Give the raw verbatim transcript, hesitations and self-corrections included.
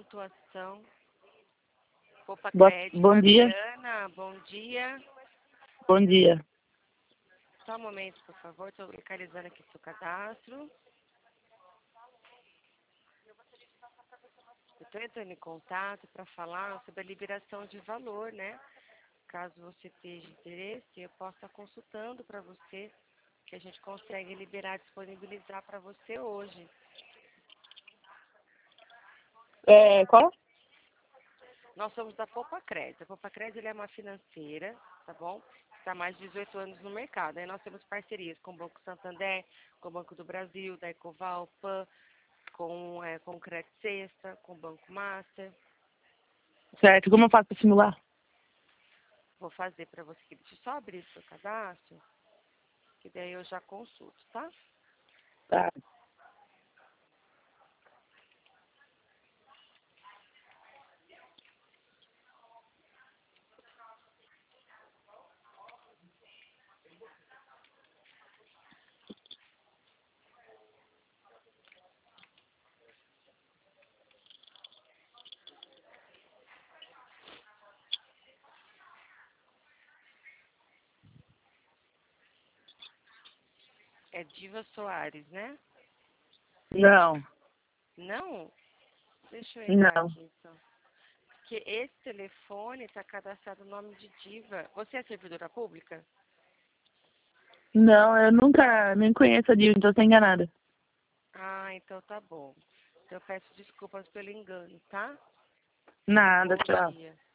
pontuação. Opa, Boa, Crédito, bom dia. Fabiana, bom dia. Bom dia. Só um momento, por favor, estou localizando aqui seu cadastro. Eu estou entrando em contato para falar sobre a liberação de valor, né? Caso você tenha interesse, eu posso estar consultando para você, que a gente consegue liberar, disponibilizar para você hoje. É, qual? Nós somos da Poupa Crédito. A Poupa Crédito é uma financeira, tá bom? Está há mais de dezoito anos no mercado. Aí nós temos parcerias com o Banco Santander, com o Banco do Brasil, da Ecoval, Pan, com, é, com o Crédito Sexta, com o Banco Master. Certo, como eu faço para simular? Vou fazer para você. Deixa eu só abrir seu cadastro, que daí eu já consulto, tá? Tá. É Diva Soares, né? Não, Não? Deixa eu entrar não. aqui, então. Porque esse telefone está cadastrado no nome de Diva. Você é servidora pública? Não, eu nunca nem conheço a Diva, então estou enganada. Ah, então tá bom. Então eu peço desculpas pelo engano, tá? Nada, Bom tchau. dia.